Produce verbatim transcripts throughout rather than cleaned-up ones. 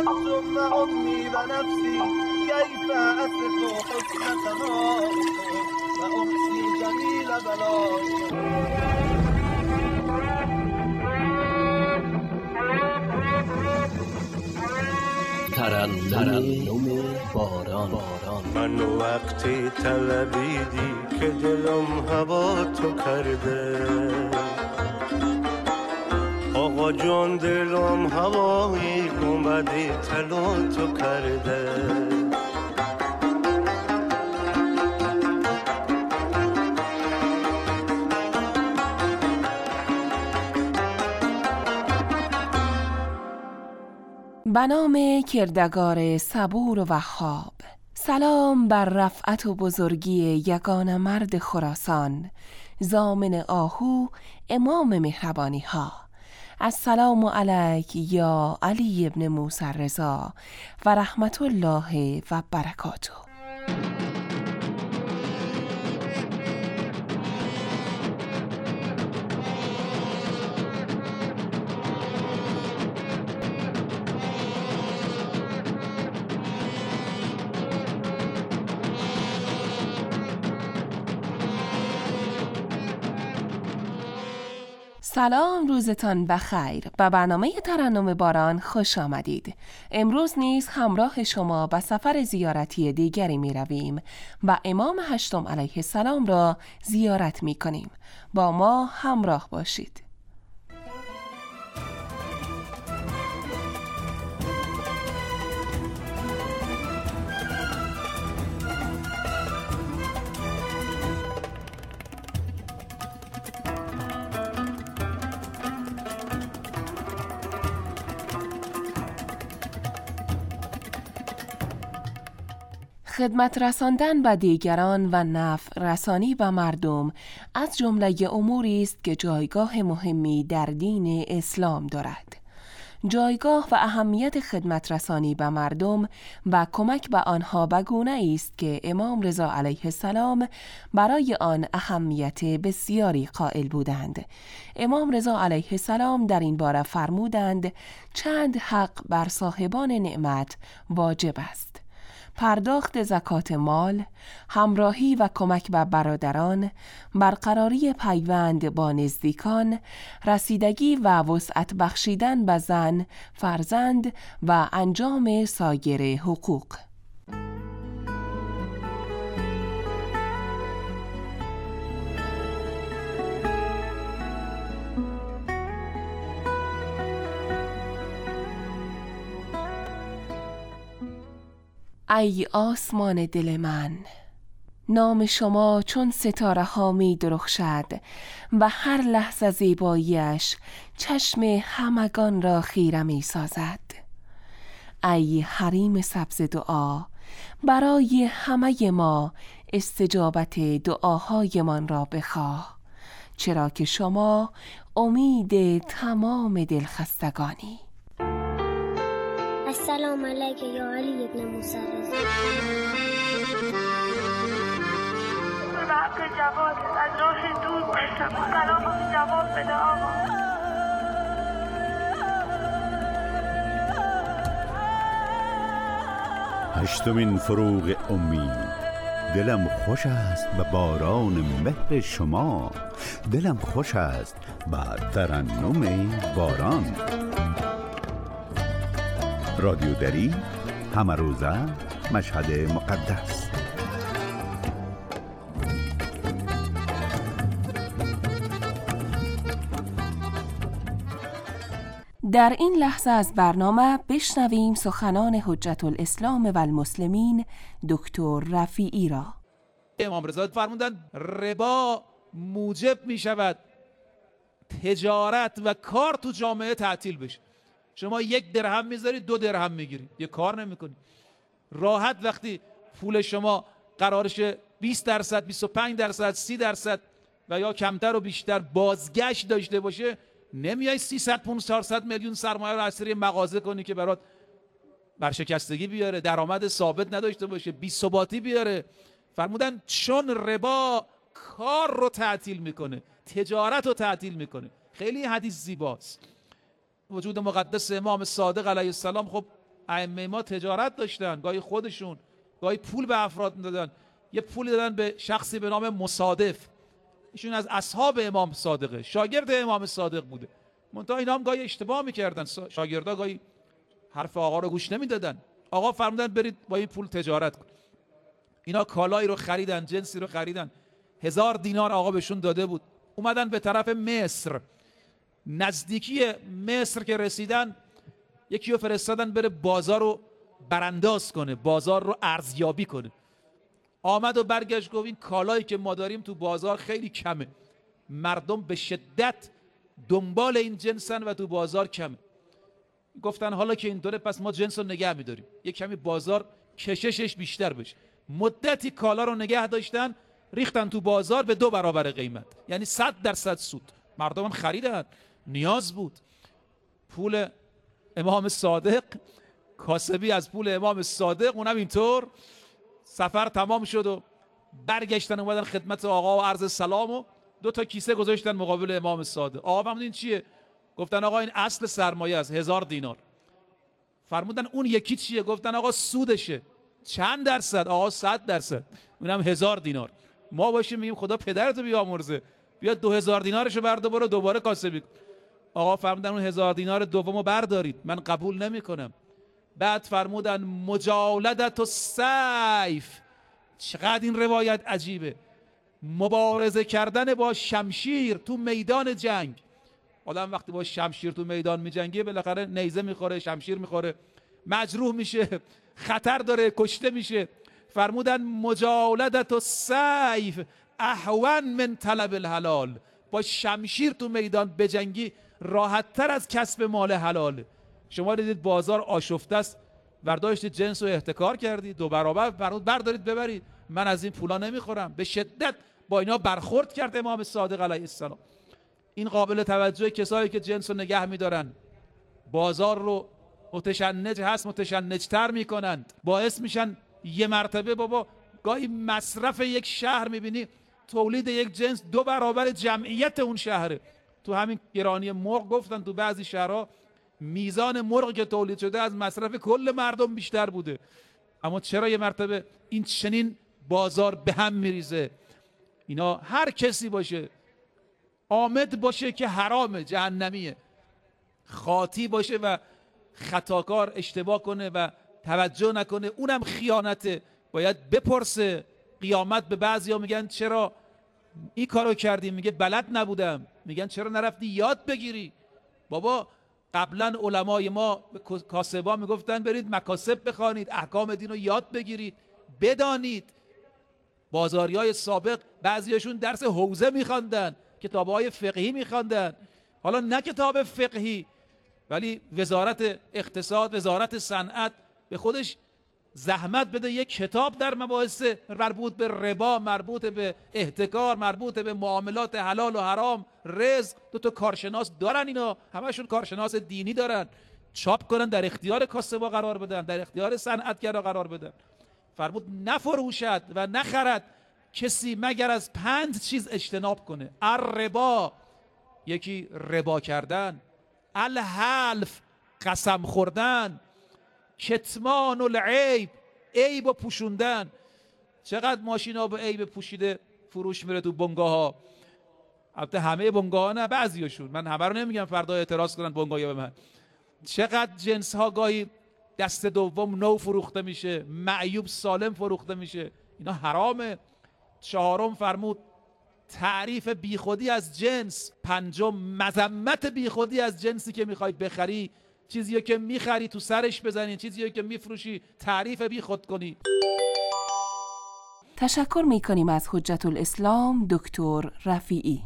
ثم أمي ونفسي كيف أصف حسن ثنائكم وأحصي جميل بلائكم. ترنم باران. من وقتی طلبیدی که دلم هوا تو کرده، آقا جان دلم هوایی گنبدی طلا تو کرده. به نام کردگار صبور و وهاب. سلام بر رفعت و بزرگی یگان مرد خراسان، ضامن آهو، امام مهربانی ها. السلام علیک یا علی ابن موسی رضا و رحمت الله و برکاته. سلام، روزتان بخیر. به برنامه ترنم باران خوش آمدید. امروز نیز همراه شما به سفر زیارتی دیگری می رویم و امام هشتم علیه السلام را زیارت می کنیم. با ما همراه باشید. خدمت رساندن به دیگران و نفع رسانی به مردم از جمله اموری است که جایگاه مهمی در دین اسلام دارد. جایگاه و اهمیت خدمت رسانی به مردم و کمک به آنها به گونه است که امام رضا علیه السلام برای آن اهمیت بسیاری قائل بودند. امام رضا علیه السلام در این باره فرمودند چند حق بر صاحبان نعمت واجب است: پرداخت زکات مال، همراهی و کمک به برادران، برقراری پیوند با نزدیکان، رسیدگی و وسعت بخشیدن به زن، فرزند و انجام سایر حقوق. ای آسمان دل من، نام شما چون ستاره ها می درخشد و هر لحظه زیباییش چشم همگان را خیره می سازد. ای حریم سبز دعا، برای همه ما استجابت دعاهایمان را بخواه، چرا که شما امید تمام دلخستگانی. السلام علیک یا علی ابن موسی رضا. به حق جواد از راه دور باشم، سلام جواد بده آقا. هشتمین فروغ امی. دلم خوش است به باران مهر شما، دلم خوش است به ترنم باران. رادیو دری، همه روزه، مشهد مقدس. در این لحظه از برنامه بشنویم سخنان حجت الاسلام و المسلمین دکتر رفیعی را. امام رضا فرمودن ربا موجب می شود تجارت و کار تو جامعه تعطیل بشه. شما یک درهم میذارید دو درهم میگیرید، یه کار نمیکنید. راحت وقتی پول شما قرارش بیست درصد، بیست و پنج درصد، سی درصد و یا کمتر و بیشتر بازگشت داشته باشه، نمیای سیصد پانصد چهارصد میلیون سرمایه رو از مغازه کنی که برات برشکستگی بیاره، درآمد ثابت نداشته باشه، بی ثباتی بیاره. فرمودن چون ربا کار رو تعطیل میکنه، تجارت رو تعطیل میکنه. خیلی حدیث زیباست. وجود مقدس امام صادق علیه السلام خب ائمه ما تجارت داشتن، گاهی خودشون، گاهی پول به افراد میدادن. یه پولی دادن به شخصی به نام مصادف، ایشون از اصحاب امام صادقه، شاگرد امام صادق بوده. منتها اینا هم گاهی اشتباه میکردن، شاگردا گاهی حرف آقا رو گوش نمیدادن. آقا فرمودن برید با این پول تجارت کن. اینا کالایی رو خریدن، جنسی رو خریدن، هزار دینار آقا بهشون داده بود. اومدن به طرف مصر. نزدیکی مصر که رسیدن، یکی رو فرستادن بره بازار رو برانداز کنه، بازار رو ارزیابی کنه. آمد و برگشت گفت این کالایی که ما داریم تو بازار خیلی کمه، مردم به شدت دنبال این جنسن و تو بازار کمه. گفتن حالا که اینطوره پس ما جنس رو نگه میداریم، یک کمی بازار کششش بیشتر بشه. مدتی کالا رو نگه داشتن، ریختن تو بازار به دو برابر قیمت، یعنی صد درصد سود. مردم هم خریدن، نیاز بود. پول امام صادق، کاسبی از پول امام صادق، اونم اینطور. سفر تمام شد و برگشتن اومدن خدمت آقا و عرض سلام و دو تا کیسه گذاشتن مقابل امام صادق. آقا فرمودن چیه؟ گفتن آقا این اصل سرمایه است، هزار دینار. فرمودن اون یکی چیه؟ گفتن آقا سودشه. چند درصد؟ آقا صد درصد. اونم هزار دینار. ما باشیم میگیم خدا پدرتو بیامرزه، بیا دو هزار دینارشو بردار برو دوباره کاسبی. آقا فرمودن اون هزار دینار دومو بردارید، من قبول نمی کنم. بعد فرمودن مجالدت و سیف. چقدر این روایت عجیبه. مبارزه کردن با شمشیر تو میدان جنگ. آدم وقتی با شمشیر تو میدان میجنگه بالاخره نیزه میخوره، شمشیر میخوره، مجروح میشه، خطر داره، کشته میشه. فرمودن مجالدت و سیف اهون من طلب الحلال. با شمشیر تو میدان بجنگی راحت تر از کسب مال حلاله. شما دیدید بازار آشفته است، برداشتید جنس رو احتکار کردید، دو برابر بردارید ببرید، من از این پولا نمیخورم. به شدت با اینا برخورد کرد امام صادق علیه السلام. این قابل توجه کسایی که جنس رو نگه میدارن، بازار رو متشنج هست متشنجتر میکنند، باعث میشن یه مرتبه بابا گاهی مصرف یک شهر میبینی تولید یک جنس دو برابر جمعیت اون شهره. تو همین گرانی مرغ گفتن تو بعضی شهرها میزان مرغ که تولید شده از مصرف کل مردم بیشتر بوده. اما چرا یه مرتبه این چنین بازار به هم میریزه؟ اینا هر کسی باشه، عامد باشه که حرامه، جهنمیه، خاطی باشه و خطاکار اشتباه کنه و توجه نکنه، اونم خیانته. باید بپرسه. قیامت به بعضیا میگن چرا این کارو کردی؟ میگه بلد نبودم. میگن چرا نرفتی یاد بگیری؟ بابا قبلا علمای ما به کاسبا میگفتن برید مکاسب بخوانید، احکام دین رو یاد بگیرید، بدانید. بازاریای سابق بعضیشون درس حوزه میخواندن، کتابهای فقهی میخواندن. حالا نه کتاب فقهی، ولی وزارت اقتصاد، وزارت صنعت به خودش زحمت بده یک کتاب در مباحث مربوط به ربا، مربوط به احتکار، مربوط به معاملات حلال و حرام، رزق. دو تا کارشناس دارن، اینا همشون کارشناس دینی دارن، چاپ کنن، در اختیار کاسبا قرار بدن، در اختیار صنعتگرا قرار بدن. فرمود نفروشد و نخرد کسی مگر از پنج چیز اجتناب کنه. الربا، یکی ربا کردن، الحلف، قسم خوردن، کتمان العیب، عیب و پوشوندن. چقدر ماشینا به عیب پوشیده فروش میره تو بنگاه ها. البته همه بنگاه ها نه، بعضیاشون، من همه رو نمیگم فردا اعتراض کنن بنگاه به من. چقدر جنس ها گاهی دست دوم نو فروخته میشه، معیوب سالم فروخته میشه، اینا حرامه. چهارم فرمود تعریف بیخودی از جنس. پنجم مذمت بیخودی از جنسی که میخوای بخری. چیزی که میخری تو سرش بزنی، چیزی که میفروشی تعریف بیخود کنی. تشکر میکنیم از حجت الاسلام دکتر رفیعی.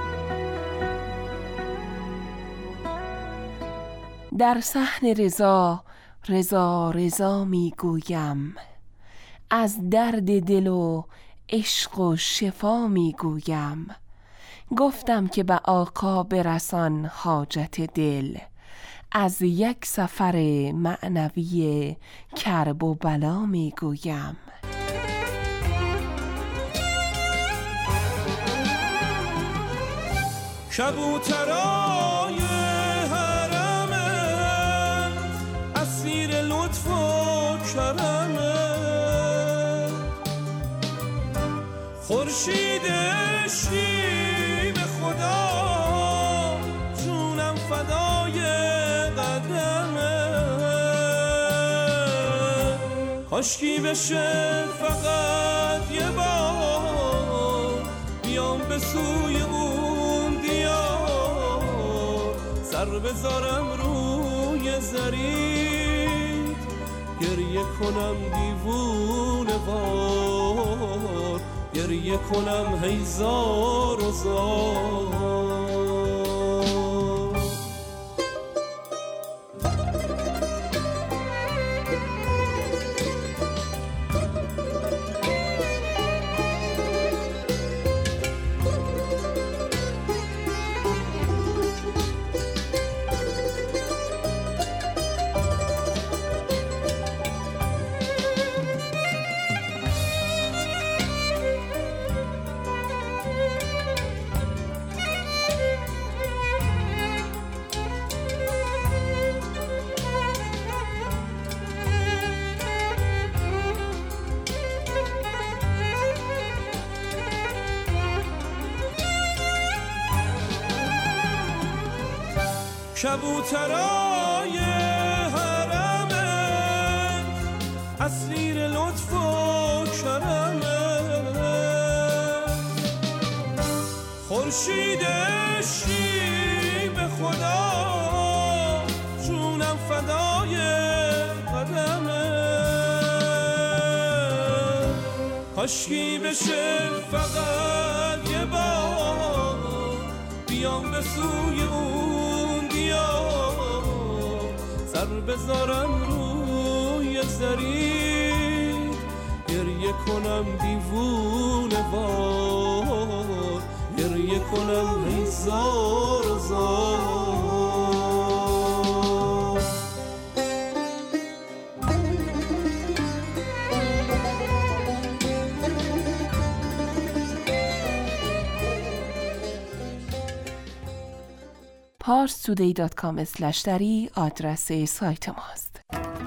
در صحن رضا رضا رضا میگویم، از درد دل و عشق و شفا میگویم. گفتم که به آقا برسان حاجت دل، از یک سفر معنوی کرب و بلا میگویم. کبوترای حرم اسیر لطف لطف و کرمه، خورشید عشقی به خدا جونم فدای قدمه. کاشکی بشه فقط یه بار بیام به سوی اون دیار، سر بذارم روی زرید گریه کنم دیوونه وار، گریه کنم هیزار و زار. کبوترای حرمه اسیر لطف و کرمه، خورشید عشقی به خدا جونم فدای قدمه. کاشکی بشه فقط یه بار بیام به سوی اون دیار، سر بذارم روی زرید گریه کنم دیوونه وار، گریه کنم هزار زار. پارس تودی دات کام اسلش دری آدرس سایت ماست.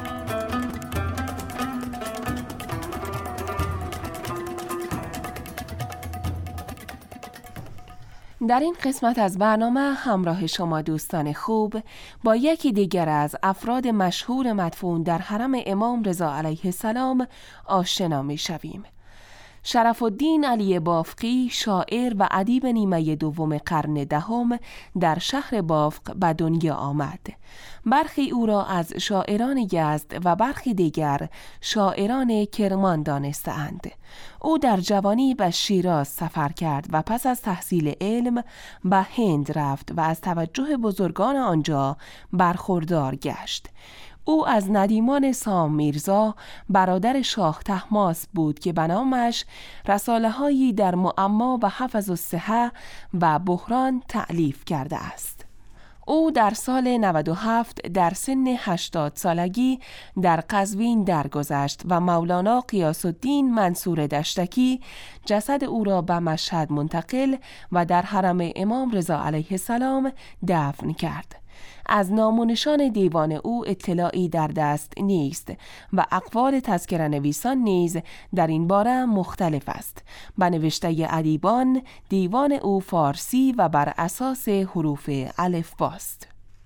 در این قسمت از برنامه همراه شما دوستان خوب با یکی دیگر از افراد مشهور مدفون در حرم امام رضا علیه السلام آشنا می شویم. شرف الدین علی بافقی، شاعر و ادیب نیمه دوم قرن دهم در شهر بافق به دنیا آمد. برخی او را از شاعران یزد و برخی دیگر شاعران کرمان دانسته‌اند. او در جوانی به شیراز سفر کرد و پس از تحصیل علم به هند رفت و از توجه بزرگان آنجا برخوردار گشت. او از ندیمان سام میرزا برادر شاه طهماسب بود که به نامش رساله هایی در معما و حفظ الصحه و بحران تألیف کرده است. او در سال نود و هفت در سن هشتاد سالگی در قزوین درگذشت و مولانا غیاث الدین منصور دشتکی جسد او را به مشهد منتقل و در حرم امام رضا علیه السلام دفن کرد. از نام و نشان دیوان او اطلاعی در دست نیست و اقوال تذکره نویسان نیز در این باره مختلف است. به نوشته ادیبان دیوان او فارسی و بر اساس حروف الفباست.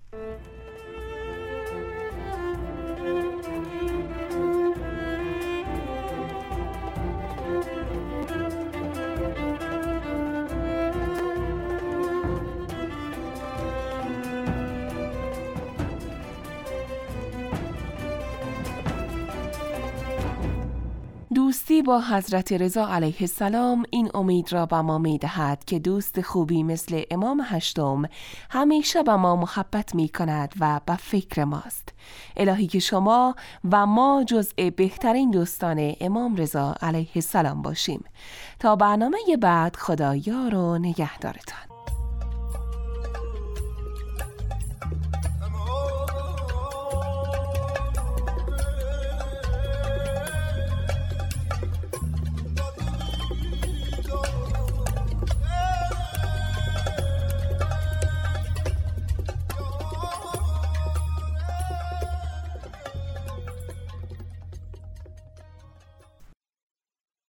دوستی با حضرت رضا علیه السلام این امید را به ما می دهد که دوست خوبی مثل امام هشتم همیشه به ما محبت می کند و به فکر ماست. الهی که شما و ما جزء بهترین دوستان امام رضا علیه السلام باشیم. تا برنامه بعد، خدایا رو نگهدارتان.